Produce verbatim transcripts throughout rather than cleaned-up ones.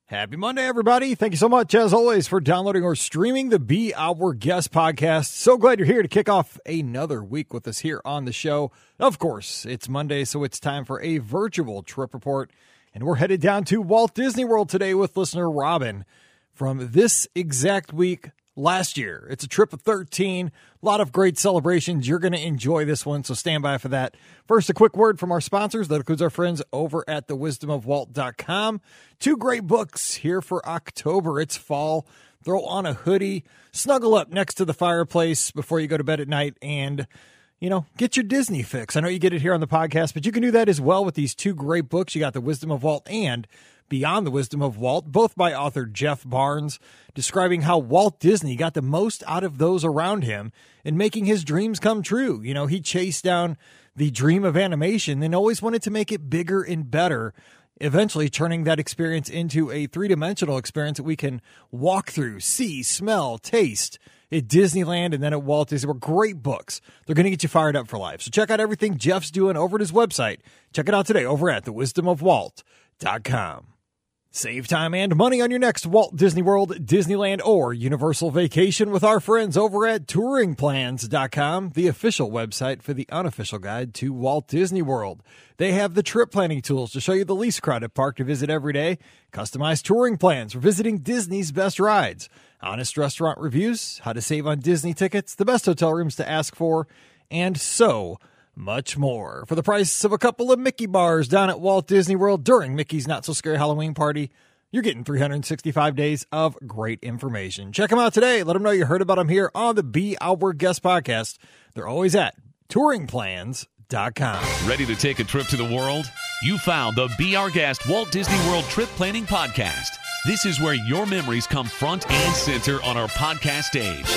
Happy Monday, everybody. Thank you so much, as always, for downloading or streaming the Be Our Guest podcast. So glad you're here to kick off another week with us here on the show. Of course, it's Monday, so it's time for a virtual trip report. And we're headed down to Walt Disney World today with listener Robin from this exact week last year. It's a trip of thirteen, a lot of great celebrations. You're going to enjoy this one, so stand by for that. First, a quick word from our sponsors. That includes our friends over at the wisdom of walt dot com. Two great books here for October. It's fall. Throw on a hoodie, snuggle up next to the fireplace before you go to bed at night, and, you know, get your Disney fix. I know you get it here on the podcast, but you can do that as well with these two great books. You got The Wisdom of Walt and Beyond the Wisdom of Walt, both by author Jeff Barnes, describing how Walt Disney got the most out of those around him and making his dreams come true. You know, he chased down the dream of animation and always wanted to make it bigger and better, eventually turning that experience into a three-dimensional experience that we can walk through, see, smell, taste at Disneyland and then at Walt Disney. Were great books. They're going to get you fired up for life. So check out everything Jeff's doing over at his website. Check it out today over at the wisdom of walt dot com. Save time and money on your next Walt Disney World, Disneyland, or Universal vacation with our friends over at touring plans dot com, the official website for the unofficial guide to Walt Disney World. They have the trip planning tools to show you the least crowded park to visit every day, customized touring plans for visiting Disney's best rides, honest restaurant reviews, how to save on Disney tickets, the best hotel rooms to ask for, and so much more. For the price of a couple of Mickey bars down at Walt Disney World during Mickey's Not So Scary Halloween Party, you're getting three hundred sixty-five days of great information. Check them out today. Let them know you heard about them here on the Be Our Guest podcast. They're always at touring plans dot com. Ready to take a trip to the world? You found the Be Our Guest Walt Disney World Trip Planning Podcast. This is where your memories come front and center on our podcast stage.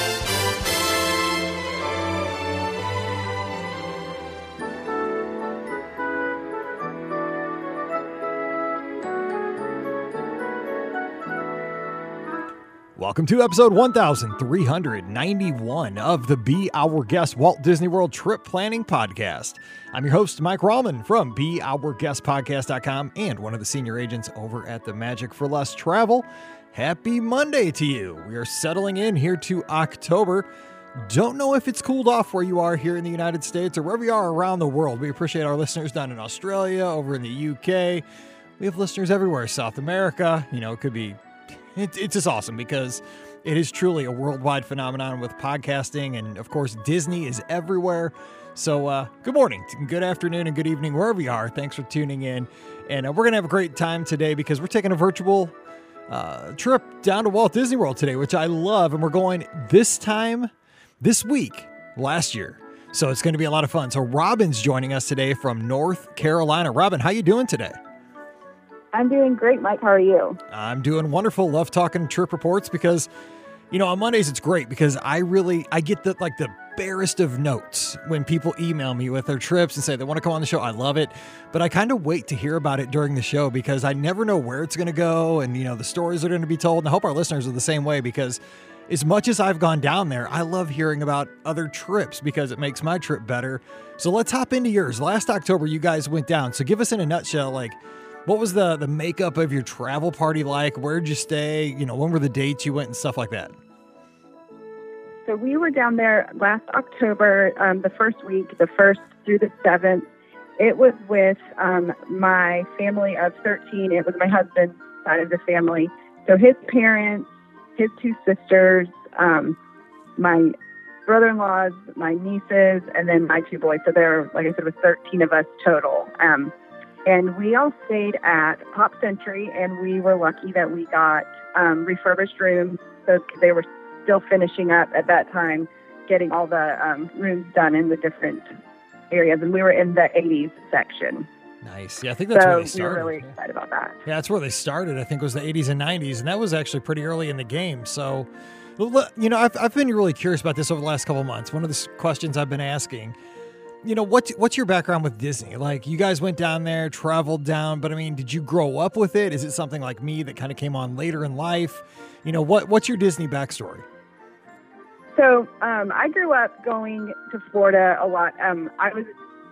Welcome to episode one thousand three hundred ninety-one of the Be Our Guest Walt Disney World Trip Planning Podcast. I'm your host, Mike Rallman from Be Our Guest Podcast dot com and one of the senior agents over at the Magic for Less Travel. Happy Monday to you. We are settling in here to October. Don't know if it's cooled off where you are here in the United States or wherever you are around the world. We appreciate our listeners down in Australia, over in the U K. We have listeners everywhere, South America. You know, it could be It's it's just awesome because it is truly a worldwide phenomenon with podcasting. And, of course, Disney is everywhere. So uh, good morning, good afternoon, and good evening, wherever you are. Thanks for tuning in. And uh, we're going to have a great time today because we're taking a virtual uh, trip down to Walt Disney World today, which I love. And we're going this time, this week, last year. So it's going to be a lot of fun. So Robin's joining us today from North Carolina. Robin, how you doing today? I'm doing great, Mike. How are you? I'm doing wonderful. Love talking trip reports because, you know, on Mondays it's great because I really, I get the, like the barest of notes when people email me with their trips and say they want to come on the show. I love it. But I kind of wait to hear about it during the show because I never know where it's going to go. And, you know, the stories are going to be told. And I hope our listeners are the same way because as much as I've gone down there, I love hearing about other trips because it makes my trip better. So let's hop into yours. Last October, you guys went down. So give us in a nutshell, like, what was the, the makeup of your travel party like? Where'd you stay? You know, when were the dates you went and stuff like that? So we were down there last October, um, the first week, the first through the seventh. It was with um, my family of thirteen. It was my husband's side of the family. So his parents, his two sisters, um, my brother-in-laws, my nieces, and then my two boys. So there, like I said, it was thirteen of us total. Um, And we all stayed at Pop Century, and we were lucky that we got um, refurbished rooms. So they were still finishing up at that time, getting all the um, rooms done in the different areas. And we were in the eighties section. Nice. Yeah, I think that's so where they started. we were really excited about that. Yeah, that's where they started. I think it was the eighties and nineties, and that was actually pretty early in the game. So, you know, I've, I've been really curious about this over the last couple of months. One of the questions I've been asking, you know, what, what's your background with Disney? Like, you guys went down there, traveled down, but I mean, did you grow up with it? Is it something like me that kind of came on later in life? You know, what what's your Disney backstory? So um, I grew up going to Florida a lot. Um, I was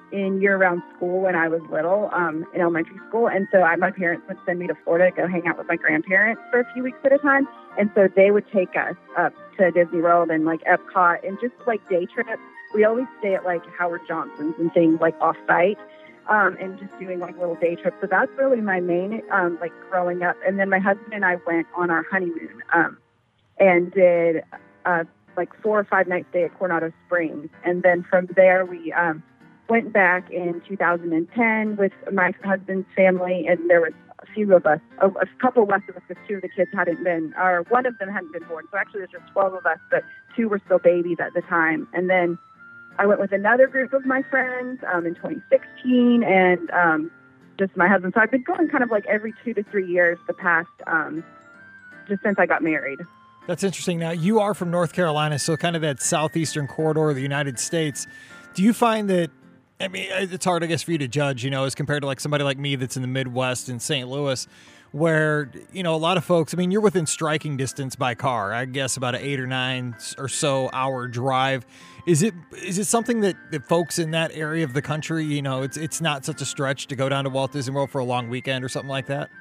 in year-round school when I was little, um, in elementary school. And so I, my parents would send me to Florida to go hang out with my grandparents for a few weeks at a time. And so they would take us up to Disney World and like Epcot and just like day trips. We always stay at like Howard Johnson's and things like off-site, um, and just doing like little day trips. So that's really my main, um, like growing up. And then my husband and I went on our honeymoon, um, and did, uh, like four or five night stay at Coronado Springs. And then from there, we, um, went back in two thousand ten with my husband's family, and there was a few of us, a, a couple less of us, because two of the kids hadn't been, or one of them hadn't been born. So actually there's just twelve of us, but two were still babies at the time. And then I went with another group of my friends um, in twenty sixteen, and um, just my husband. So I've been going kind of like every two to three years the past, um, just since I got married. That's interesting. Now, you are from North Carolina, so kind of that southeastern corridor of the United States. Do you find that, I mean, it's hard, I guess, for you to judge, you know, as compared to like somebody like me that's in the Midwest in Saint Louis, where, you know, a lot of folks, I mean, you're within striking distance by car, I guess about an eight or nine or so hour drive. Is it is it something that, that folks in that area of the country, you know, it's it's not such a stretch to go down to Walt Disney World for a long weekend or something like that?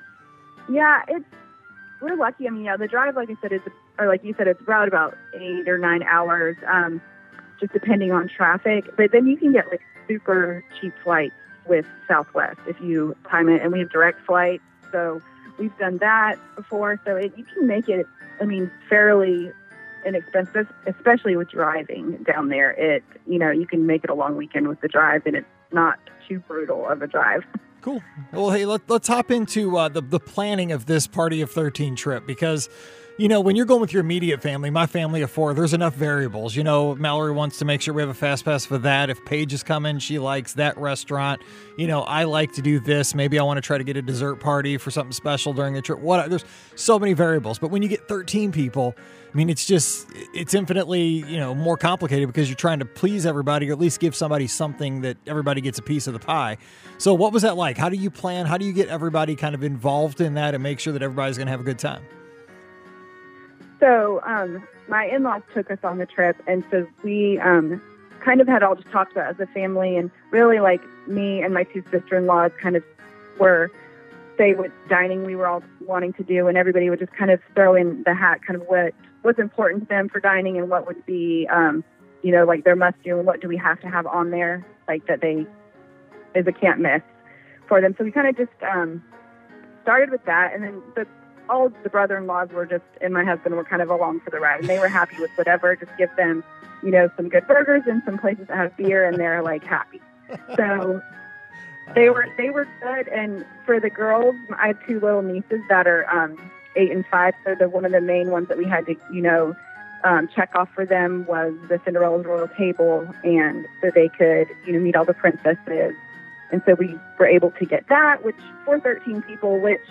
Yeah, it's, we're lucky. I mean, yeah, the drive, like I said, is, or like you said, it's about about eight or nine hours, um, just depending on traffic. But then you can get like super cheap flights with Southwest if you time it, and we have direct flights. So we've done that before. So it, you can make it, I mean, fairly inexpensive, especially with driving down there. It, you know, you can make it a long weekend with the drive, and it's not too brutal of a drive. Cool. Well, hey, let, let's hop into uh, the, the planning of this Party of thirteen trip, because, you know, when you're going with your immediate family, my family of four, there's enough variables. You know, Mallory wants to make sure we have a fast pass for that. If Paige is coming, she likes that restaurant. You know, I like to do this. Maybe I want to try to get a dessert party for something special during the trip. What? There's so many variables. But when you get thirteen people, I mean, it's just, it's infinitely, you know, more complicated because you're trying to please everybody, or at least give somebody something that everybody gets a piece of the pie. So what was that like? How do you plan? How do you get everybody kind of involved in that and make sure that everybody's going to have a good time? So um, my in-laws took us on the trip, and so we um, kind of had all just talked about as a family, and really like me and my two sister-in-laws kind of were, say what dining we were all wanting to do, and everybody would just kind of throw in the hat kind of what was important to them for dining and what would be, um, you know, like their must-do and what do we have to have on there, like that they is a can't miss for them. So we kind of just um, started with that, and then the all of the brother-in-laws were just, and my husband were kind of along for the ride, and they were happy with whatever. Just give them, you know, some good burgers and some places that have beer, and they're like happy. So they were they were good. And for the girls, I have two little nieces that are um, eight and five. So the one of the main ones that we had to, you know, um, check off for them was the Cinderella's Royal Table, and so they could, you know, meet all the princesses. And so we were able to get that, which for thirteen people, which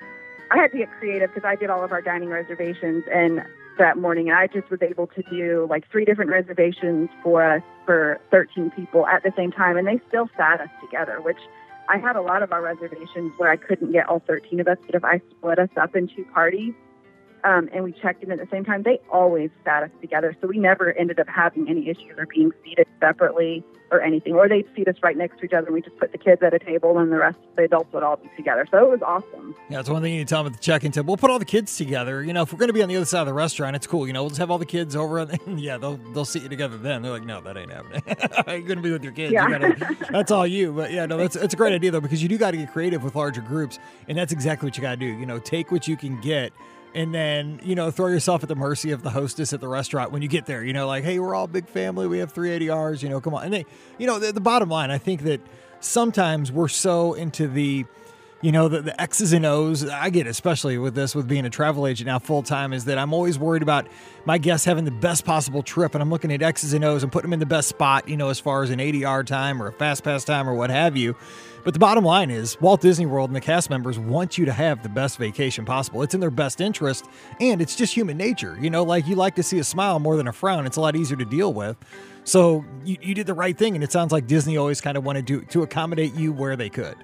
I had to get creative because I did all of our dining reservations and that morning, and I just was able to do like three different reservations for us for thirteen people at the same time, and they still sat us together, which I had a lot of our reservations where I couldn't get all thirteen of us, but if I split us up in two parties um, and we checked in at the same time, they always sat us together, so we never ended up having any issues or being seated separately or anything, or they'd seat us right next to each other, and we just put the kids at a table, and the rest of the adults would all be together. So it was awesome. Yeah, it's one thing you need to tell them at the check-in table. We'll put all the kids together. You know, if we're going to be on the other side of the restaurant, it's cool. You know, we'll just have all the kids over, and yeah, they'll they'll sit you together then. They're like, no, that ain't happening. You're going to be with your kids. Yeah. You gotta, that's all you. But yeah, no, that's, that's a great idea, though, because you do got to get creative with larger groups, and that's exactly what you got to do. You know, take what you can get, and then, you know, throw yourself at the mercy of the hostess at the restaurant when you get there. You know, like, hey, we're all a big family. We have three A D Rs. You know, come on. And they, you know, the, the bottom line, I think that sometimes we're so into the, you know, the, the X's and O's. I get it, especially with this, with being a travel agent now full time, is that I'm always worried about my guests having the best possible trip. And I'm looking at X's and O's and putting them in the best spot, you know, as far as an A D R time or a fast pass time or what have you. But the bottom line is Walt Disney World and the cast members want you to have the best vacation possible. It's in their best interest, and it's just human nature. You know, like you like to see a smile more than a frown. It's a lot easier to deal with. So you, you did the right thing, and it sounds like Disney always kind of wanted to, to accommodate you where they could.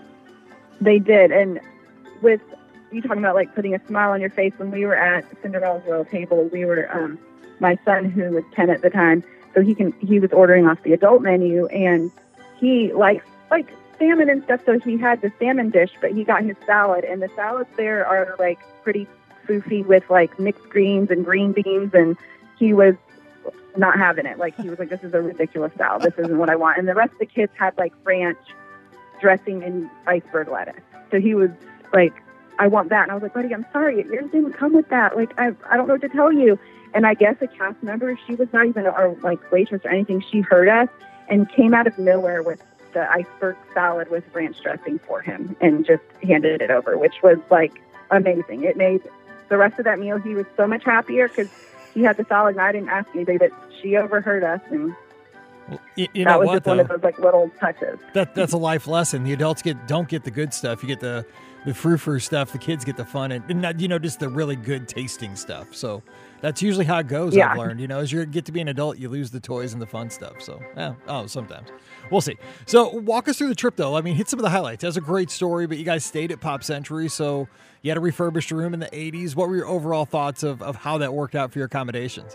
They did. And with you talking about like putting a smile on your face, when we were at Cinderella's Royal Table, we were, um, my son, who was ten at the time, so he can he was ordering off the adult menu, and he likes like salmon and stuff, so he had the salmon dish, but he got his salad, and the salads there are like pretty foofy with like mixed greens and green beans, and he was not having it. Like, he was like, this is a ridiculous salad. This isn't what I want. And the rest of the kids had like ranch dressing and iceberg lettuce. So he was like, I want that. And I was like, buddy, I'm sorry, yours didn't come with that. Like, I I don't know what to tell you. And I guess a cast member, she was not even our like waitress or anything. She heard us and came out of nowhere with the iceberg salad with ranch dressing for him and just handed it over, which was like amazing. It made the rest of that meal, he was so much happier because he had the salad and I didn't ask anything, but she overheard us, and well, you, you that know was what, just one though? of those like little touches. That that's a life lesson. The adults get don't get the good stuff. You get the the frou-frou stuff. The kids get the fun and, and not, you know, just the really good tasting stuff. So that's usually how it goes. Yeah. I've learned. You know, as you get to be an adult, you lose the toys and the fun stuff. So yeah, oh, sometimes we'll see. So walk us through the trip, though. I mean, hit some of the highlights. That's a great story. But you guys stayed at Pop Century, so you had a refurbished room in the eighties. What were your overall thoughts of of how that worked out for your accommodations?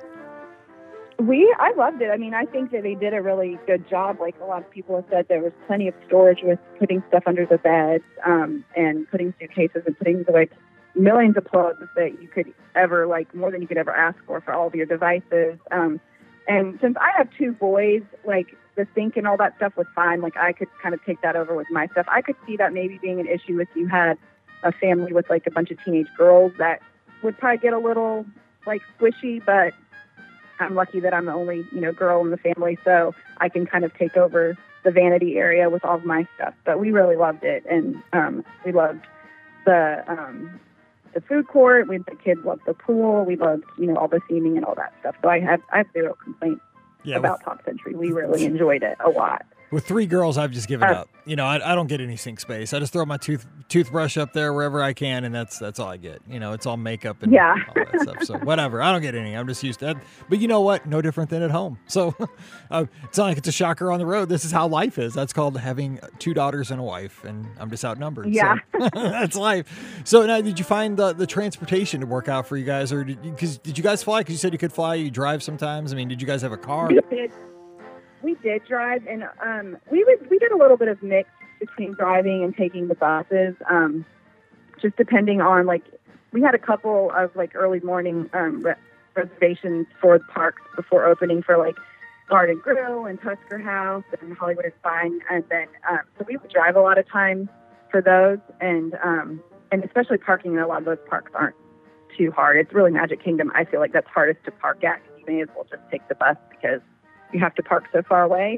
We, I loved it. I mean, I think that they did a really good job. Like, a lot of people have said, there was plenty of storage with putting stuff under the beds, um, and putting suitcases and putting like millions of plugs that you could ever, like, more than you could ever ask for, for all of your devices. Um, and since I have two boys, like, the sink and all that stuff was fine. Like, I could kind of take that over with my stuff. I could see that maybe being an issue if you had a family with like a bunch of teenage girls. That would probably get a little like squishy, but I'm lucky that I'm the only, you know, girl in the family, so I can kind of take over the vanity area with all of my stuff. But we really loved it, and um, we loved the um, the food court. We the kids loved the pool. We loved, you know, all the theming and all that stuff. So I have I have zero complaints Yeah, about with, Pop Century. We really enjoyed it a lot. with three girls, I've just given Uh, up. You know, I, I don't get any sink space. I just throw my tooth toothbrush up there wherever I can, and that's that's all I get. You know, it's all makeup and Yeah. all that stuff. So whatever. I don't get any. I'm just used to that. But you know what? No different than at home. So uh, it's not like it's a shocker on the road. This is how life is. That's called having two daughters and a wife, and I'm just outnumbered. Yeah. So that's life. So now, did you find the, the transportation to work out for you guys, or did you, cause, did you guys fly? Because you said you could fly. You drive sometimes. I mean, did you guys have a car? We did. We did drive, and um, we would, we did a little bit of mix between driving and taking the buses, um, just depending on, like, we had a couple of, like, early morning um, re- reservations for the parks before opening for, like, Garden Grill and Tusker House and Hollywood is Fine, and then, um, so we would drive a lot of times for those, and um, and especially parking in a lot of those parks aren't too hard. It's really Magic Kingdom. I feel like that's hardest to park at. You may as well just take the bus because you have to park so far away.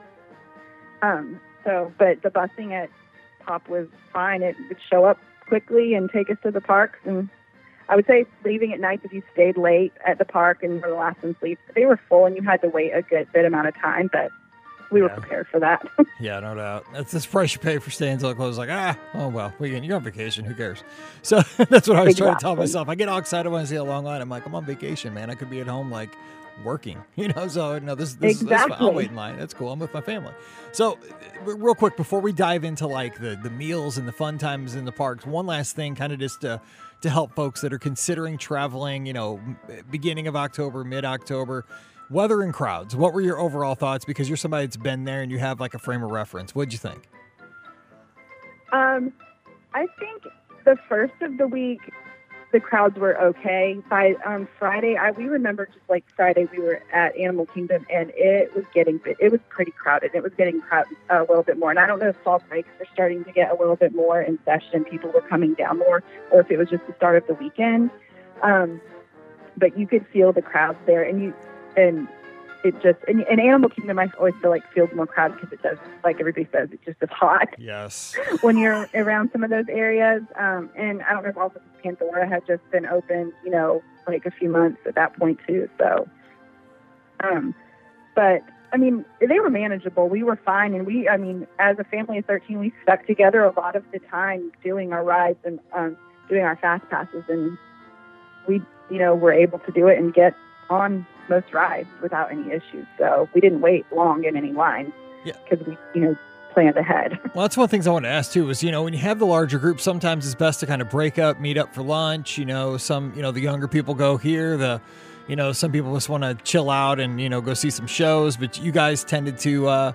Um, so, but the busing at Pop was fine. It would show up quickly and take us to the parks. And I would say leaving at night, if you stayed late at the park and were the last one to leave, they were full and you had to wait a good bit amount of time, but we were Yeah. prepared for that. Yeah, no doubt. That's this price you pay for staying until it closes. Like, ah, oh, well, we can, you're on vacation. Who cares? So that's what I was trying to tell Exactly. myself. I get all excited when I see a long line. I'm like, I'm on vacation, man. I could be at home, like, working, you know? So, no, this, this, this is fine. I'll Exactly. wait in line. That's cool. I'm with my family. So, uh, real quick, before we dive into, like, the, the meals and the fun times in the parks, one last thing, kind of just to, to help folks that are considering traveling, you know, beginning of October, mid-October, weather and crowds. What were your overall thoughts? Because you're somebody that's been there and you have like a frame of reference. What'd you think? Um, I think the first of the week, the crowds were okay. By um, Friday, I we remember just like Friday, we were at Animal Kingdom, and it was getting it was pretty crowded. It was getting crowded a little bit more, and I don't know if fall breaks were starting to get a little bit more in session. People were coming down more, or if it was just the start of the weekend. Um, but you could feel the crowds there, and you and. It just, in, in Animal Kingdom, I always feel like feels more crowded because it does, like everybody says, it just is hot Yes. when you're around some of those areas. Um, and I don't know if also Pandora had just been open, you know, like a few months at that point too. So, um, but I mean, they were manageable. We were fine. And we, I mean, as a family of thirteen, we stuck together a lot of the time doing our rides and um, doing our fast passes. And we, you know, were able to do it and get on most rides without any issues. So we didn't wait long in any lines Yeah. because we, you know, planned ahead. Well, that's one of the things I want to ask too is, you know, when you have the larger group, sometimes it's best to kind of break up, meet up for lunch. You know, some, you know, the younger people go here, the, you know, some people just want to chill out and, you know, go see some shows, but you guys tended to, uh,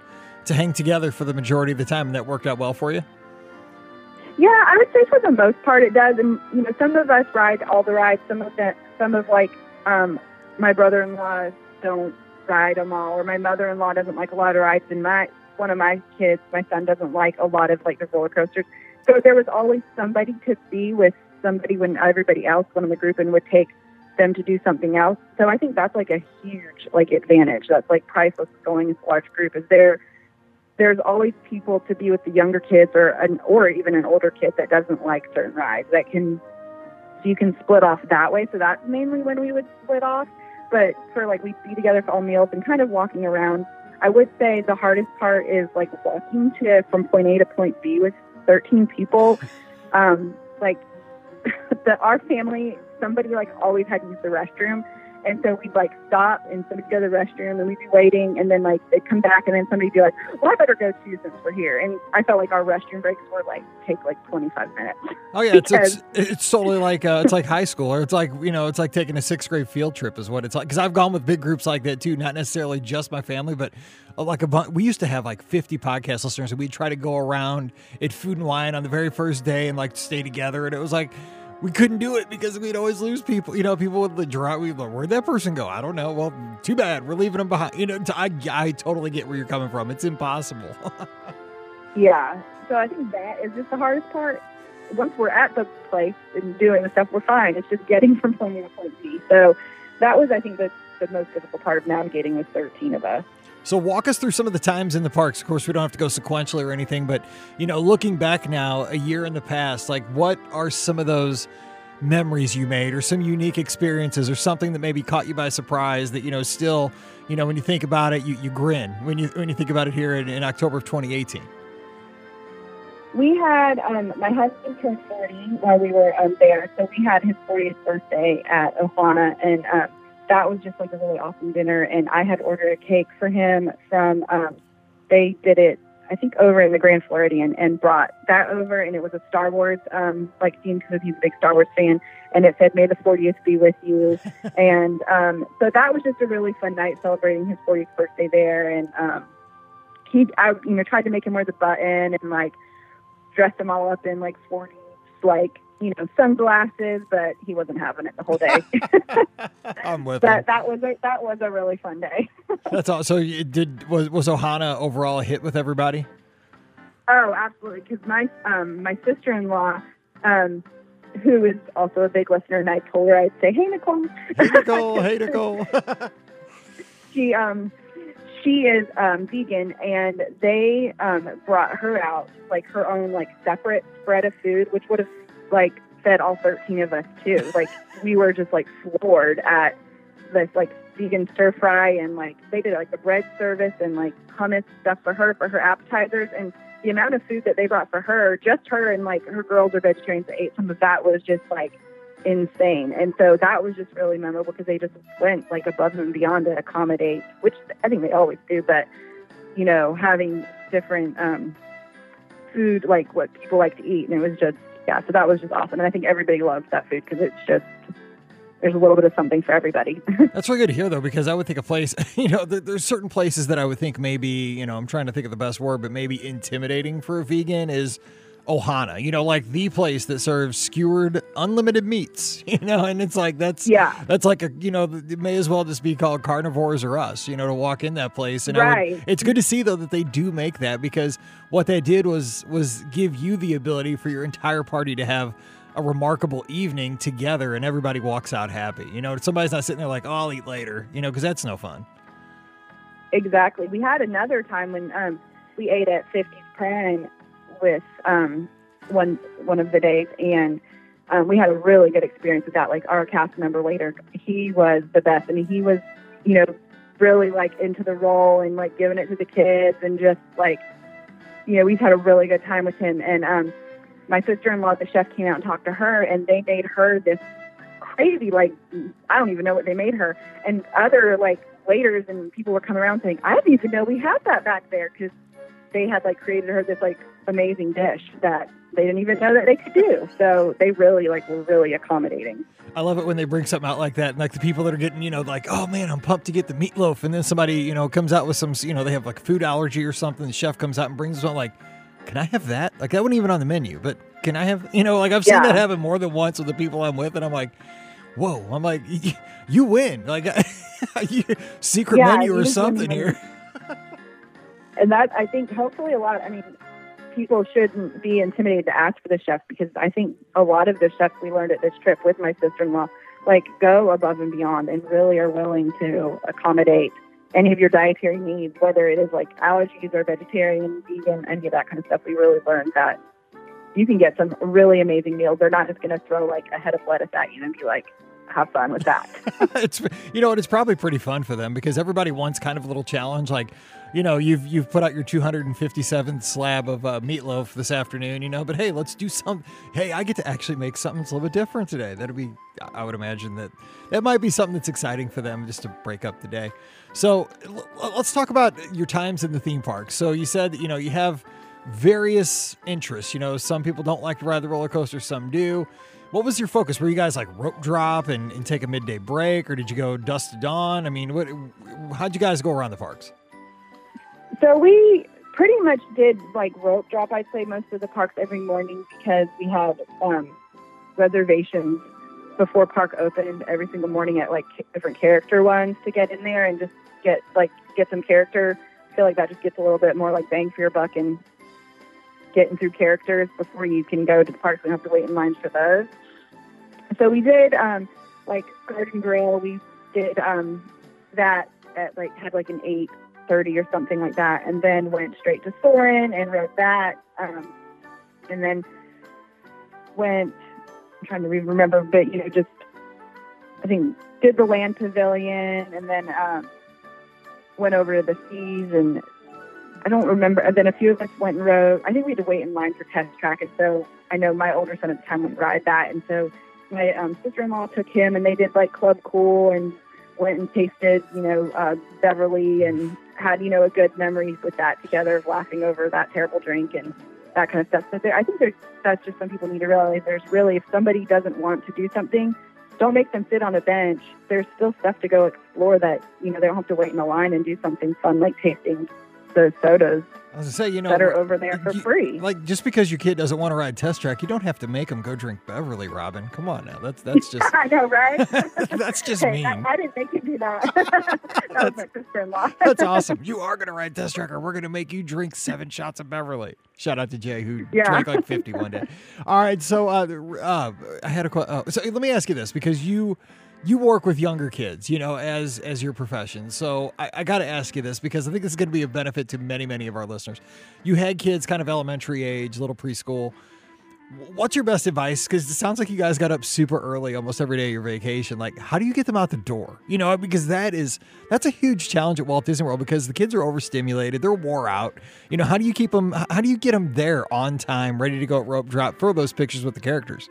to hang together for the majority of the time, and that worked out well for you? Yeah, I would say for the most part it does. And, you know, some of us ride all the rides. Some of that, some of like um, my brother-in-law don't ride them all, or my mother-in-law doesn't like a lot of rides, and my one of my kids, my son, doesn't like a lot of like the roller coasters. So there was always somebody to be with somebody when everybody else went in the group and would take them to do something else. So I think that's like a huge like advantage. That's like priceless going in a large group. Is there? There's always people to be with the younger kids, or an or even an older kid that doesn't like certain rides that can. So you can split off that way. So that's mainly when we would split off. But for like we'd be together for all meals and kind of walking around. I would say the hardest part is like walking to from point A to point B with thirteen people. Um, like the, our family, somebody like always had to use the restroom. And so we'd like stop and somebody'd go to the restroom and we'd be waiting, and then like they'd come back and then somebody'd be like, well, I better go too since we're here. And I felt like our restroom breaks were like take like twenty-five minutes. Oh yeah. It's, it's, it's totally like, uh, it's like high school, or it's like, you know, it's like taking a sixth grade field trip is what it's like. Cause I've gone with big groups like that too. Not necessarily just my family, but like a bunch, we used to have like fifty podcast listeners, and we'd try to go around at Food and Wine on the very first day and like stay together. And it was like, we couldn't do it because we'd always lose people. You know, people would draw. We'd like, where'd that person go? I don't know. Well, too bad. We're leaving them behind. You know, I, I totally get where you're coming from. It's impossible. Yeah. So I think that is just the hardest part. Once we're at the place and doing the stuff, we're fine. It's just getting from point A to point B. So that was, I think, the, the most difficult part of navigating with thirteen of us. So walk us through some of the times in the parks. Of course, we don't have to go sequentially or anything, but, you know, looking back now, a year in the past, like what are some of those memories you made, or some unique experiences, or something that maybe caught you by surprise that, you know, still, you know, when you think about it, you, you grin when you, when you think about it here in, in October of twenty eighteen? We had, um, my husband turned forty while we were um, there. So we had his fortieth birthday at Ohana, and um, that was just like a really awesome dinner. And I had ordered a cake for him from, um, they did it, I think, over in the Grand Floridian, and brought that over. And it was a Star Wars, um, like theme, because he's a big Star Wars fan. And it said, "May the fortieth be with you." and um, so that was just a really fun night celebrating his fortieth birthday there. And um, he, I, you know, tried to make him wear the button and like dress him all up in like forties, like, you know, sunglasses, but he wasn't having it the whole day. I'm with but him. that was a, that was a really fun day. That's all. So you did, was, was Ohana overall a hit with everybody? Oh, absolutely. Because my, um, my sister-in-law, um, who is also a big listener, and I told her, I'd say, "Hey, Nicole." Hey, Nicole. Hey, Nicole. she, um, she is, um, vegan, and they, um, brought her out like her own, like separate spread of food, which would have like fed all thirteen of us too. Like we were just like floored at this like vegan stir fry, and like they did like a bread service and like hummus stuff for her for her appetizers, and the amount of food that they brought for her, just her and like her girls are vegetarians that ate some of that, was just like insane. And so that was just really memorable because they just went like above and beyond to accommodate, which I think they always do, but you know, having different um food, like what people like to eat. And it was just, yeah, so that was just awesome. And I think everybody loves that food because it's just, there's a little bit of something for everybody. That's really good to hear, though, because I would think a place, you know, there, there's certain places that I would think maybe, you know, I'm trying to think of the best word, but maybe intimidating for a vegan is Ohana, you know, like the place that serves skewered unlimited meats, you know, and it's like, that's, yeah, that's like a, you know, it may as well just be called Carnivores or Us, you know, to walk in that place. And right. I would, it's good to see, though, that they do make that, because what they did was, was give you the ability for your entire party to have a remarkable evening together, and everybody walks out happy. You know, somebody's not sitting there like, oh, I'll eat later, you know, because that's no fun. Exactly. We had another time when um, we ate at fifties Prime with um, one one of the days, and um, we had a really good experience with that. Like our cast member later, he was the best. I mean, he was, you know, really like into the role and like giving it to the kids, and just like, you know, we've had a really good time with him. And um, my sister-in-law, the chef, came out and talked to her, and they made her this crazy, like, I don't even know what they made her. And other like waiters and people were coming around saying, I didn't even know we had that back there, because they had like created her this like amazing dish that they didn't even know that they could do. So they really like were really accommodating. I love it when they bring something out like that, and like the people that are getting, you know, like, oh man, I'm pumped to get the meatloaf, and then somebody, you know, comes out with some, you know, they have like food allergy or something. The chef comes out and brings something like, can I have that? Like that wasn't even on the menu, but can I have, you know, like I've seen Yeah. that happen more than once with the people I'm with, and I'm like, whoa, I'm like, you win, like secret Yeah, menu you or just something win. here. And that, I think, hopefully a lot, I mean, people shouldn't be intimidated to ask for the chef, because I think a lot of the chefs we learned at this trip with my sister-in-law, like, go above and beyond and really are willing to accommodate any of your dietary needs, whether it is like allergies or vegetarian, vegan, any of that kind of stuff. We really learned that you can get some really amazing meals. They're not just going to throw like a head of lettuce at you and be like, have fun with that. It's, you know what, it's probably pretty fun for them because everybody wants kind of a little challenge. Like, you know, you've you've put out your two hundred fifty-seventh slab of uh, meatloaf this afternoon, you know, but hey, let's do some, hey, I get to actually make something that's a little bit different today. That'd be, I would imagine that that might be something that's exciting for them just to break up the day. So l- let's talk about your times in the theme park. So you said, you know, you have various interests. You know, some people don't like to ride the roller coaster, some do. What was your focus? Were you guys like rope drop and, and take a midday break, or did you go dusk to dawn? I mean, what? How'd you guys go around the parks? So we pretty much did like rope drop, I'd say, most of the parks every morning, because we had um, reservations before park opened every single morning at like different character ones to get in there and just get like get some character. I feel like that just gets a little bit more like bang for your buck and getting through characters before you can go to the parks and have to wait in lines for those. So we did um, like Garden Grill. We did um, that at like had like an eight thirty or something like that, and then went straight to Soarin' and rode that, um, and then went. I'm trying to remember, but you know, just I think did the Land Pavilion, and then um, went over to the Seas, and I don't remember. And then a few of us went and rode. I think we had to wait in line for Test Track, and so I know my older son at the time went ride that, and so my um, sister-in-law took him, and they did like Club Cool and went and tasted, you know, uh, Beverly, and had, you know, a good memory with that together, of laughing over that terrible drink and that kind of stuff. So there, I think there's, that's just some people need to realize there's really, if somebody doesn't want to do something, don't make them sit on a bench. There's still stuff to go explore that, you know, they don't have to wait in a line and do something fun like tasting those sodas I was gonna say, you know, that are over there for you- free. Like, just because your kid doesn't want to ride Test Track, you don't have to make them go drink Beverly, Robin. Come on now, that's that's just I know, right? that's just Hey, mean. I, I didn't make you do that. That was my sister-in-law. That's awesome. You are going to ride Test Track, or we're going to make you drink seven shots of Beverly. Shout out to Jay, who Yeah. drank like fifty one day. All right, so uh, uh, I had a question. Uh, so let me ask you this, because you you work with younger kids, you know, as as your profession. So I, I got to ask you this, because I think this is going to be a benefit to many, many of our listeners. You had kids kind of elementary age, little preschool. What's your best advice? Because it sounds like you guys got up super early almost every day of your vacation. Like, how do you get them out the door? You know, because that is, that's a huge challenge at Walt Disney World, because the kids are overstimulated. They're wore out. You know, how do you keep them, how do you get them there on time, ready to go at rope drop for those pictures with the characters?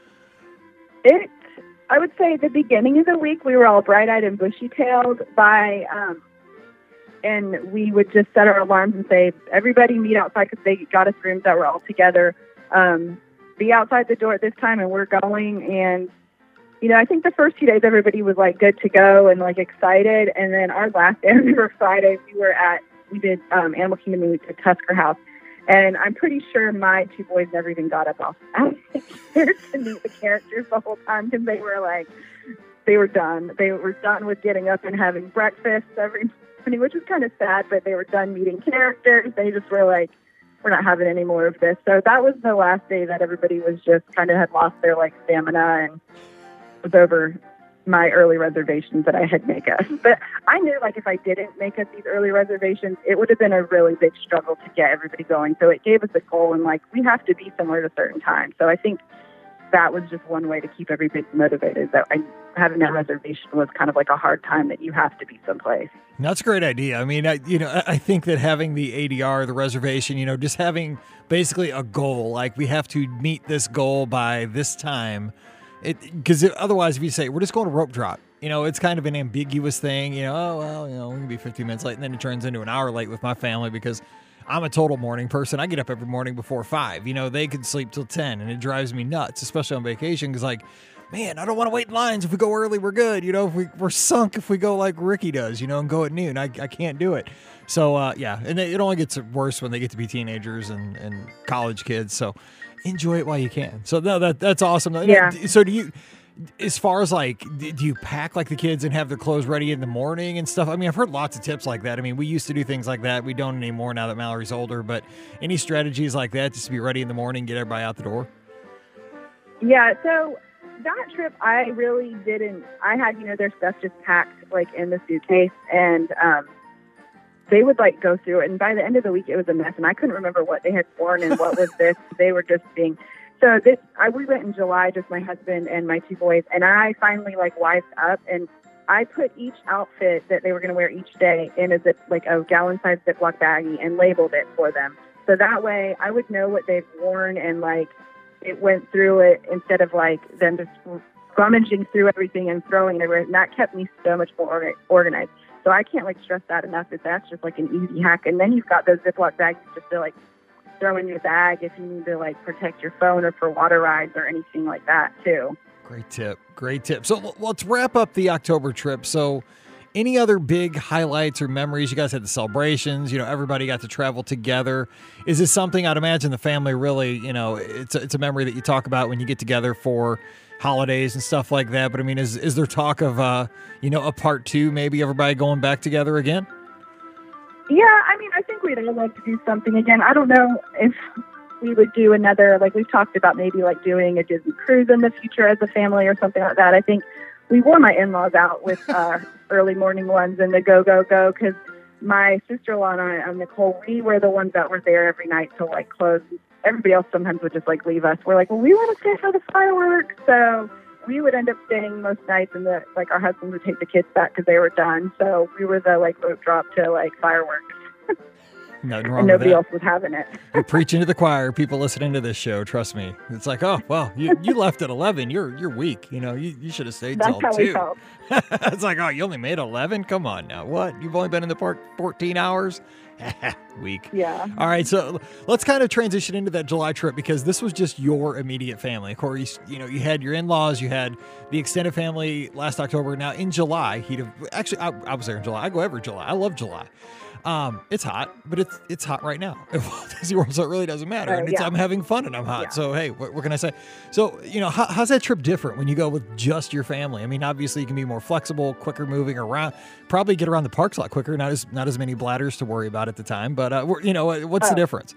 It, I would say the beginning of the week, we were all bright-eyed and bushy-tailed by, um, and we would just set our alarms and say, everybody meet outside, because they got us rooms that were all together. Um, be outside the door at this time, and we're going. And, you know, I think the first few days, everybody was like good to go and like excited. And then our last day, we were Friday, we were at, we did um, Animal Kingdom, we went to Tusker House. And I'm pretty sure my two boys never even got up off the chair to meet the characters the whole time, because they were like, they were done. They were done with getting up and having breakfast every morning, which was kind of sad, but they were done meeting characters. They just were like, we're not having any more of this. So that was the last day that everybody was just kind of had lost their like stamina and was over my early reservations that I had make us. But I knew like if I didn't make us these early reservations, it would have been a really big struggle to get everybody going. So it gave us a goal, and like we have to be somewhere at a certain time. So I think that was just one way to keep everybody motivated, that I, having that reservation was kind of like a hard time, that you have to be someplace. That's a great idea. I mean, I, you know, I I think that having the A D R, the reservation, you know, just having basically a goal, like we have to meet this goal by this time. It, because otherwise, if you say we're just going to rope drop, you know, it's kind of an ambiguous thing. You know, oh well, you know, we can be fifteen minutes late, and then it turns into an hour late with my family because I'm a total morning person. I get up every morning before five. You know, they can sleep till ten, and it drives me nuts, especially on vacation, because, like, man, I don't want to wait in lines. If we go early, we're good. You know, if we, we're sunk if we go like Ricky does, you know, and go at noon. I, I can't do it. So, uh, yeah, and it only gets worse when they get to be teenagers and, and college kids. So enjoy it while you can. So, no, that that's awesome. Yeah. So do you... As far as like, do you pack like the kids and have their clothes ready in the morning and stuff? I mean, I've heard lots of tips like that. I mean, we used to do things like that. We don't anymore now that Mallory's older, but any strategies like that just to be ready in the morning, get everybody out the door? Yeah, so that trip, I really didn't, I had, you know, their stuff just packed like in the suitcase, and um, they would like go through it. And by the end of the week, it was a mess, and I couldn't remember what they had worn and what was this. They were just being... So this, I, we went in July, just my husband and my two boys, and I finally like wised up, and I put each outfit that they were going to wear each day in a zip, like a gallon-sized Ziploc baggie, and labeled it for them. So that way, I would know what they've worn, and like it went through it instead of like them just rummaging through everything and throwing it everywhere. And that kept me so much more organized. So I can't like stress that enough. That that's just like an easy hack. And then you've got those Ziploc bags just to like throw in your bag if you need to like protect your phone or for water rides or anything like that too. Great tip. Great tip. So l- let's wrap up the October trip. So any other big highlights or memories? You guys had the celebrations, you know, everybody got to travel together. Is this something I'd imagine the family really, you know, it's a, it's a memory that you talk about when you get together for holidays and stuff like that. But I mean, is, is there talk of, uh, you know, a part two, maybe everybody going back together again? Yeah, I mean, I think we'd all like to do something again. I don't know if we would do another, like we've talked about maybe like doing a Disney cruise in the future as a family or something like that. I think we wore my in-laws out with uh, early morning ones and the go, go, go, because my sister-in-law and I, um, Nicole, we were the ones that were there every night till like close. Everybody else sometimes would just like leave us. We're like, well, we want to stay for the fireworks. So we would end up staying most nights, and the like our husbands would take the kids back because they were done. So we were the like rope drop to like fireworks. Nothing wrong and nobody with that. else was having it. You're preaching to the choir. People listening to this show, trust me. It's like, oh well, you, you left at eleven. You're you're weak. You know, you, you should have stayed That's till how two. we felt. It's like, oh, you only made eleven. Come on now. What? You've only been in the park fourteen hours. Weak. Yeah. All right, so let's kind of transition into that July trip, because this was just your immediate family. Corey, you know, you had your in-laws, you had the extended family last October. Now in July, he'd have actually. I, I was there in July. I go every July. I love July. Um, it's hot, but it's it's hot right now. Disney World, so it really doesn't matter. Uh, and it's, yeah. I'm having fun and I'm hot. Yeah. So hey, what, what can I say? So you know, how, how's that trip different when you go with just your family? I mean, obviously you can be more flexible, quicker moving around, probably get around the parks a lot quicker. Not as not as many bladders to worry about at the time. But uh, we're, you know, what's Oh. the difference?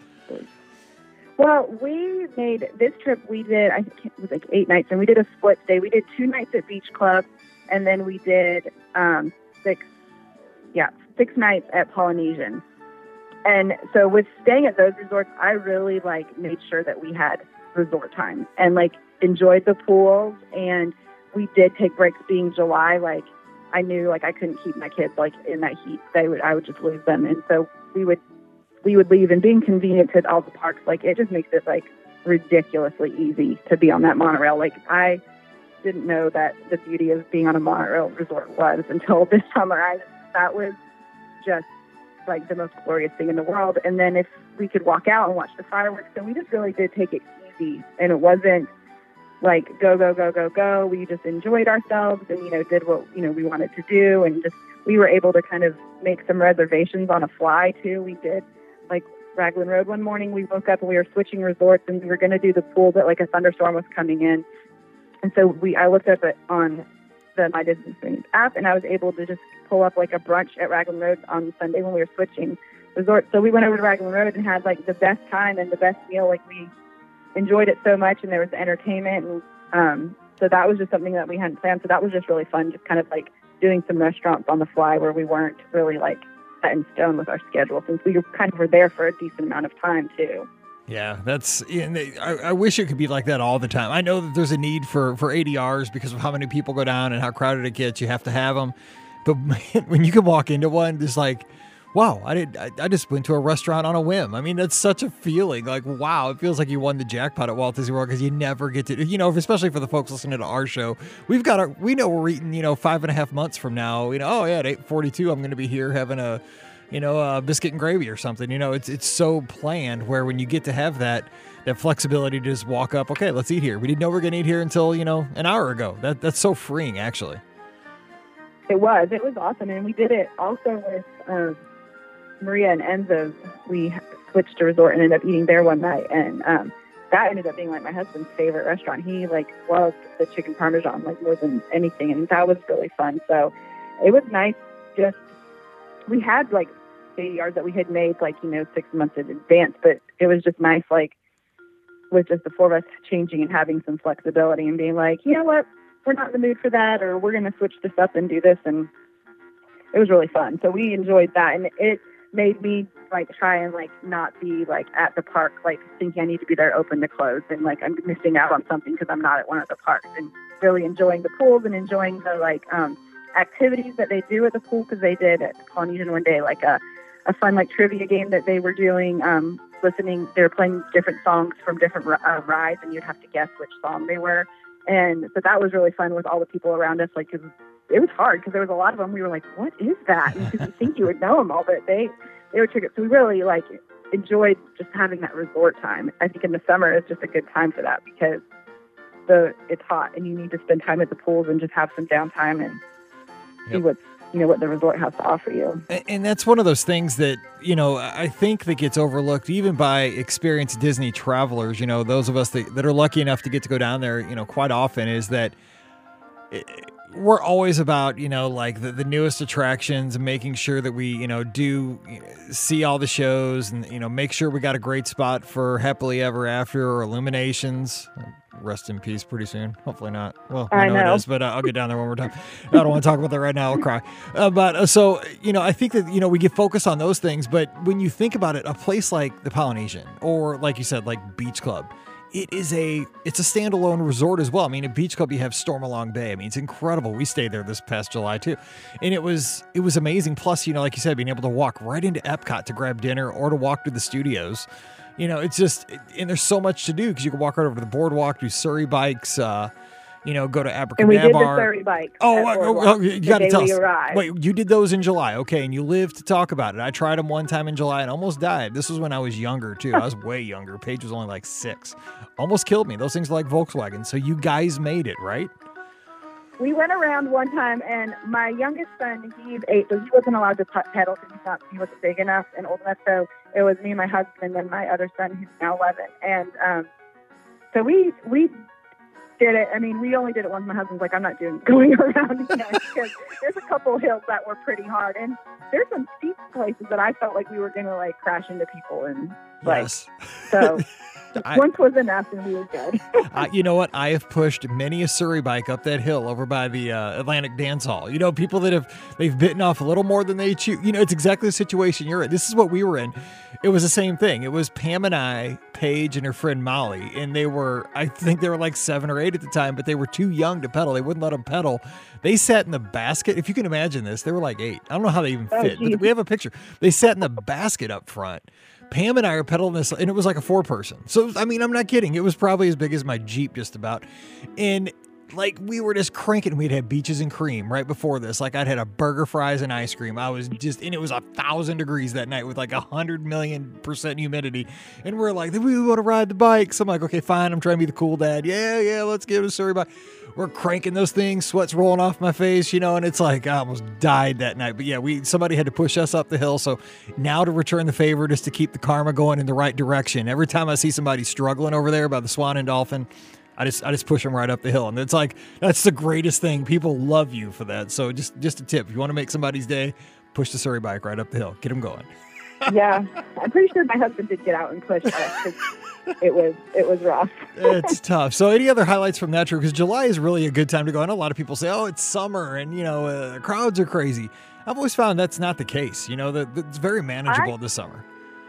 Well, we made this trip. We did, I think it was like eight nights, and we did a split stay. We did two nights at Beach Club, and then we did um, six, yeah, six nights at Polynesian. And so with staying at those resorts, I really like made sure that we had resort time and like enjoyed the pools. And we did take breaks. Being July, like I knew like I couldn't keep my kids like in that heat. They would, I would just lose them. And so we would, we would leave. And being convenient to all the parks, like it just makes it like ridiculously easy to be on that monorail. Like I didn't know that the beauty of being on a monorail resort was until this summer. I that was just like the most glorious thing in the world. And then if we could walk out and watch the fireworks, then we just really did take it easy. And it wasn't like go, go, go, go, go. We just enjoyed ourselves and, you know, did what, you know, we wanted to do. And just, we were able to kind of make some reservations on a fly too. We did like Raglan Road one morning. We woke up and we were switching resorts, and we were going to do the pool, but like a thunderstorm was coming in. And so we, I looked up it on the My Disney Experience app, and I was able to just pull up like a brunch at Raglan Road on Sunday when we were switching resorts. So we went over to Raglan Road and had like the best time and the best meal. Like we enjoyed it so much, and there was entertainment. And um, so that was just something that we hadn't planned. So that was just really fun, just kind of like doing some restaurants on the fly where we weren't really like set in stone with our schedule, since we kind of were there for a decent amount of time too. Yeah, that's. And they, I, I wish it could be like that all the time. I know that there's a need for, for A D Rs because of how many people go down and how crowded it gets. You have to have them. But man, when you can walk into one, just like, wow, I did. I, I just went to a restaurant on a whim. I mean, that's such a feeling. Like, wow, it feels like you won the jackpot at Walt Disney World, because you never get to, you know, especially for the folks listening to our show. We've got our, we know we're eating, you know, five and a half months from now. You know, oh yeah, at eight forty-two, I'm going to be here having a you know, uh, biscuit and gravy or something. You know, it's it's so planned where when you get to have that that flexibility to just walk up, okay, let's eat here. We didn't know we are going to eat here until, you know, an hour ago. That That's so freeing, actually. It was. It was awesome. And we did it also with um, Maria and Enzo's. We switched to resort and ended up eating there one night. And um, that ended up being like my husband's favorite restaurant. He like loved the chicken parmesan like more than anything. And that was really fun. So it was nice. Just, we had like baby yards that we had made like, you know, six months in advance, but it was just nice, like, with just the four of us changing and having some flexibility and being like, you know what, we're not in the mood for that, or we're going to switch this up and do this. And it was really fun. So we enjoyed that. And it made me like try and like not be like at the park, like thinking I need to be there open to close and like I'm missing out on something because I'm not at one of the parks, and really enjoying the pools and enjoying the like um, activities that they do at the pool. Because they did at Polynesian one day, like a, a fun like trivia game that they were doing, um, listening, they were playing different songs from different uh, rides, and you'd have to guess which song they were. And so that was really fun with all the people around us. Like, 'cause it was hard because there was a lot of them. We were like, what is that? Because you think you would know them all, but they, they were tricky. So we really like enjoyed just having that resort time. I think in the summer is just a good time for that because the, it's hot and you need to spend time at the pools and just have some downtime and see Yep. what's, you know, what the resort has to offer you. And that's one of those things that, you know, I think that gets overlooked even by experienced Disney travelers, you know, those of us that, that are lucky enough to get to go down there, you know, quite often, is that it, we're always about, you know, like the, the newest attractions and making sure that we, you know, do you know, see all the shows and, you know, make sure we got a great spot for Happily Ever After or Illuminations. Rest in peace pretty soon. Hopefully not. Well, I, I know, know. it is, but uh, I'll get down there one more time. I don't want to talk about that right now. I'll cry. Uh, but uh, so, you know, I think that, you know, we get focused on those things. But when you think about it, a place like the Polynesian or like you said, like Beach Club, it is a, it's a standalone resort as well. I mean, at Beach Club, you have Stormalong Bay. I mean, it's incredible. We stayed there this past July too. And it was, it was amazing. Plus, you know, like you said, being able to walk right into Epcot to grab dinner or to walk to the studios. You know, it's just, and there's so much to do because you can walk right over to the boardwalk, do Surrey bikes, uh, you know, go to And we did the Abracadabra. Surrey bikes. Oh, at oh, Boardwalk oh, you the got to day tell we us. arrived. Wait, you did those in July, okay? And you lived to talk about it. I tried them one time in July and almost died. This was when I was younger too. I was way younger. Paige was only like six. Almost killed me. Those things are like Volkswagen. So you guys made it, right? We went around one time, and my youngest son, he's eight, so he wasn't allowed to put pedal because he's not, he wasn't big enough and old enough. So it was me and my husband, and then my other son, who's now eleven. And um, so we we did it. I mean, we only did it once. My husband's like, I'm not doing going around again because there's a couple hills that were pretty hard, and there's some steep places that I felt like we were going to like crash into people and like Yes. so. I- Once was enough, and we were good. Uh, you know what? I have pushed many a Surrey bike up that hill over by the uh, Atlantic Dance Hall. You know, people that have, they've bitten off a little more than they chew. You know, it's exactly the situation you're in. This is what we were in. It was the same thing. It was Pam and I, Paige and her friend Molly, and they were, I think they were like seven or eight at the time, but they were too young to pedal. They wouldn't let them pedal. They sat in the basket. If you can imagine this, they were like eight. I don't know how they even Oh, fit, geez. but we have a picture. They sat in the basket up front. Pam and I are pedaling this, and it was like a four person. So, I mean, I'm not kidding. It was probably as big as my Jeep, just about. And like, we were just cranking. We'd had beaches and cream right before this. Like, I'd had a burger, fries, and ice cream. I was just, and it was a thousand degrees that night with like a hundred million percent humidity. And we're like, we want to ride the bikes. I'm like, okay, fine. I'm trying to be the cool dad. Yeah, yeah, let's get a Surrey bike. We're cranking those things, sweat's rolling off my face, you know, and it's like I almost died that night. But yeah, we somebody had to push us up the hill. So now to return the favor, just to keep the karma going in the right direction. Every time I see somebody struggling over there by the Swan and Dolphin, I just I just push them right up the hill. And it's like, that's the greatest thing. People love you for that. So just, just a tip. If you want to make somebody's day, push the Surrey bike right up the hill. Get them going. Yeah, I'm pretty sure my husband did get out and push us because it was it was rough. It's tough. So any other highlights from that trip? Because July is really a good time to go. I know a lot of people say, oh, it's summer and, you know, uh, crowds are crazy. I've always found that's not the case. You know, that it's very manageable I- this summer.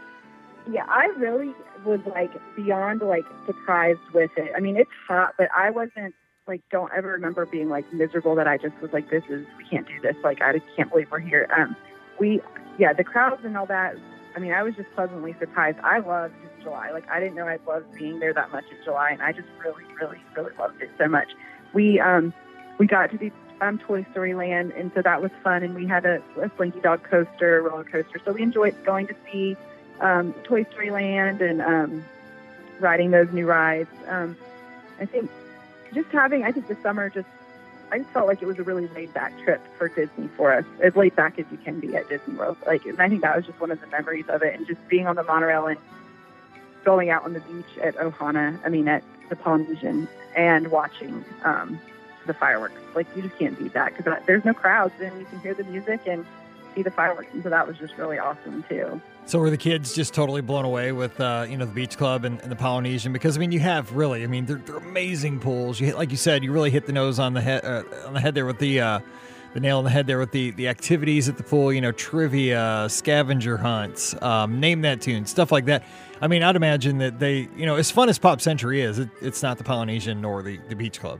Yeah, I really was like beyond like surprised with it. I mean, it's hot, but I wasn't like, don't ever remember being like miserable that I just was like, this is, we can't do this. Like, I just can't believe we're here. Um, we, yeah, the crowds and all that. I mean, I was just pleasantly surprised. I loved July. Like, I didn't know I loved being there that much in July, and I just really, really, really loved it so much. We, um, we got to do um, Toy Story Land, and so that was fun. And we had a, a Slinky Dog coaster, roller coaster. So we enjoyed going to see um, Toy Story Land and um, riding those new rides. Um, I think just having, I think the summer just, I just felt like it was a really laid back trip for Disney for us, as laid back as you can be at Disney World. Like, and I think that was just one of the memories of it, and just being on the monorail and going out on the beach at Ohana, I mean, at the Polynesian, and watching um, the fireworks. Like, you just can't beat that because there's no crowds, and you can hear the music and see the fireworks. And so that was just really awesome too. So were the kids just totally blown away with, uh, you know, the beach club and, and the Polynesian? Because I mean, you have really, I mean, they're, they're amazing pools. You hit, like you said, you really hit the nose on the head, uh, on the head there with the, uh, the nail on the head there with the, the activities at the pool. You know, trivia, scavenger hunts, um, name that tune, stuff like that. I mean, I'd imagine that they, you know, as fun as Pop Century is, it, it's not the Polynesian nor the, the beach club.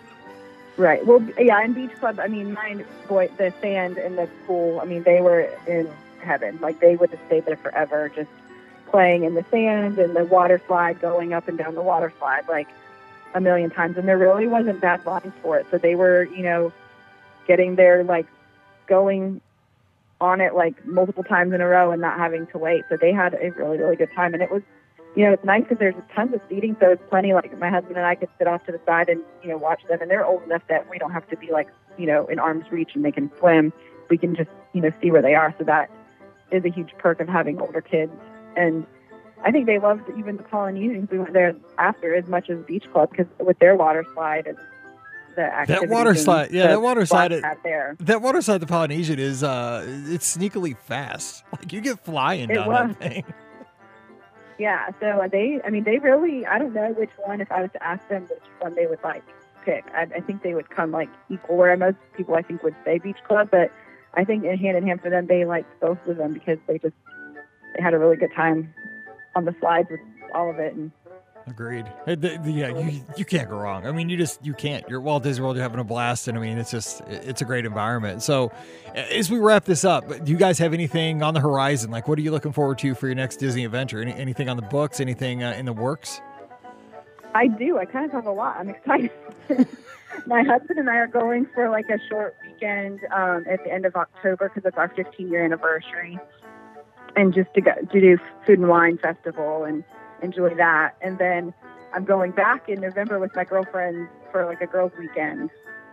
Right. Well, yeah, and beach club. I mean, mine, boy, the sand and the pool. I mean, they were in heaven. Like, they would have stayed there forever, just playing in the sand and the water slide, going up and down the water slide like a million times. And there really wasn't bad lines for it. So they were, you know, getting there, like going on it like multiple times in a row and not having to wait. So they had a really, really good time. And it was, you know, it's nice because there's tons of seating. So it's plenty, like my husband and I could sit off to the side and, you know, watch them. And they're old enough that we don't have to be like, you know, in arm's reach and they can swim. We can just, you know, see where they are. So that is a huge perk of having older kids. And I think they loved even the Polynesians. We went there after as much as Beach Club because with their water slide and the activities. That water slide, yeah, that water slide, it, there. that water slide, the Polynesian is, uh, it's sneakily fast. Like, you get flying it down was. that thing. Yeah, so they, I mean, they really, I don't know which one, if I was to ask them which one they would like pick. I, I think they would come like equal, where most people I think would say Beach Club, but I think in hand in hand for them, they liked both of them because they just, they had a really good time on the slides with all of it. And Agreed. The, the, yeah, you you can't go wrong. I mean, you just you can't. You're at Walt Disney World. You're having a blast, and I mean, it's just it's a great environment. So, as we wrap this up, do you guys have anything on the horizon? Like, what are you looking forward to for your next Disney adventure? Any, anything on the books? Anything uh, in the works? I do. I kind of have a lot. I'm excited. My husband and I are going for like a short weekend um, at the end of October because it's our fifteen year anniversary, and just to go to do Food and Wine Festival and enjoy that. And then I'm going back in November with my girlfriend for like a girls' weekend,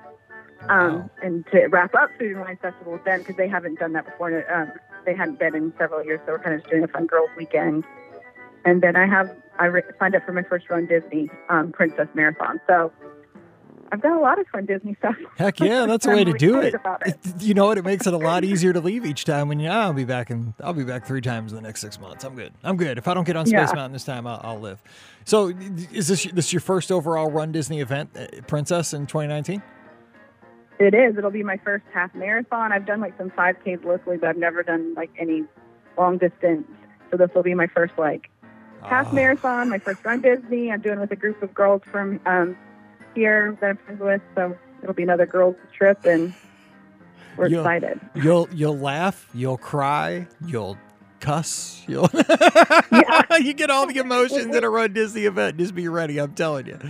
um, Wow. and to wrap up Food and Wine Festival with them because they haven't done that before. Um, they hadn't been in several years, so we're kind of just doing a fun girls' weekend. And then I have I re- signed up for my first Run Disney um, Princess Marathon. So I've got a lot of fun Disney stuff. Heck yeah, that's the I'm way to really do excited it. about it. It- You know what? It makes it a lot easier to leave each time when you. Ah, I'll be back and I'll be back three times in the next six months. I'm good. I'm good. If I don't get on Space Yeah. Mountain this time, I'll, I'll live. So, is this this your first overall Run Disney event, uh, Princess, in twenty nineteen? It is. It'll be my first half marathon. I've done like some five Ks locally, but I've never done like any long distance. So this will be my first like half Ah. marathon, my first Run Disney. I'm doing with a group of girls from um, here that I'm friends with. So it'll be another girls trip, and we're You'll- excited. You'll you'll laugh, you'll cry, you'll cuss, you'll you get all the emotions at a Run Disney event. Just be ready. I'm telling you.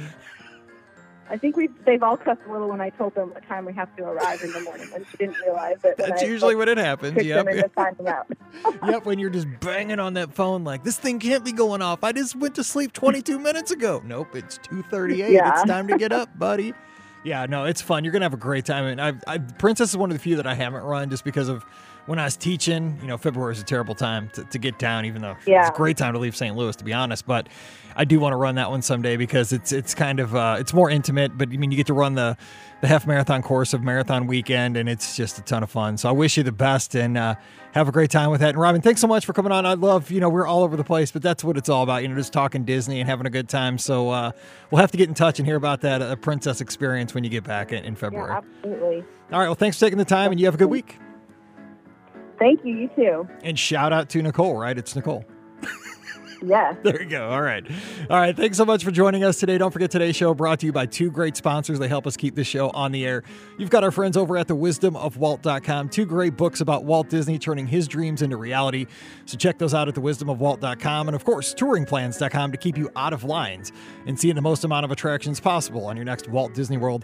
I think we they've all cussed a little when I told them what time we have to arrive in the morning, and she didn't realize it. when That's I, usually like, when it happens. tricked Yep. them into signing up. Yep, when you're just banging on that phone like, this thing can't be going off. I just went to sleep twenty-two minutes ago. Nope, it's two thirty-eight. Yeah. It's time to get up, buddy. Yeah, no, it's fun. You're going to have a great time. And I, I, Princess is one of the few that I haven't run just because of when I was teaching. You know, February is a terrible time to, to get down, even though Yeah. it's a great time to leave Saint Louis, to be honest. But I do want to run that one someday because it's it's kind of, uh, it's more intimate. But, I mean, you get to run the, the half marathon course of Marathon Weekend, and it's just a ton of fun. So I wish you the best, and uh, have a great time with that. And Robin, thanks so much for coming on. I love, you know, we're all over the place, but that's what it's all about, you know, just talking Disney and having a good time. So uh, we'll have to get in touch and hear about that uh, Princess experience when you get back in, in February. Yeah, absolutely. All right, well, thanks for taking the time, and you have a good week. Thank you. You too. And shout out to Nicole, right? It's Nicole. Yes. There you go. All right. All right. Thanks so much for joining us today. Don't forget, today's show brought to you by two great sponsors. They help us keep this show on the air. You've got our friends over at the wisdom of walt dot com. Two great books about Walt Disney turning his dreams into reality. So check those out at the wisdom of walt dot com. And of course, touring plans dot com to keep you out of lines and seeing the most amount of attractions possible on your next Walt Disney World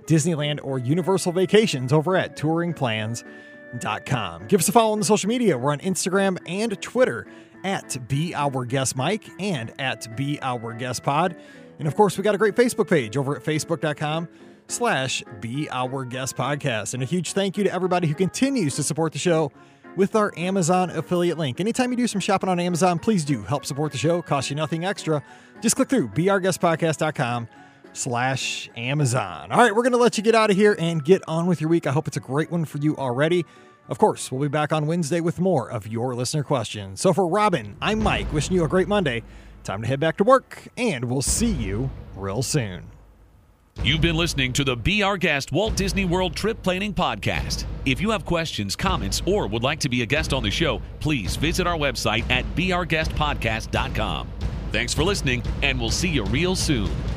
Disneyland or Universal Vacations over at touring plans dot com. Give us a follow on the social media. We're on Instagram and Twitter at Be Our Guest Mike and at Be Our Guest Pod. And of course, we got a great Facebook page over at facebook.com slash Be Our Guest Podcast. And a huge thank you to everybody who continues to support the show with our Amazon affiliate link. Anytime you do some shopping on Amazon, please do help support the show. Costs you nothing extra. Just click through beourguestpodcast.com slash Amazon. All right, we're going to let you get out of here and get on with your week. I hope it's a great one for you already. Of course, we'll be back on Wednesday with more of your listener questions. So for Robin, I'm Mike, wishing you a great Monday. Time to head back to work, and we'll see you real soon. You've been listening to the Be Our Guest Walt Disney World Trip Planning Podcast. If you have questions, comments, or would like to be a guest on the show, please visit our website at be our guest podcast dot com. Thanks for listening, and we'll see you real soon.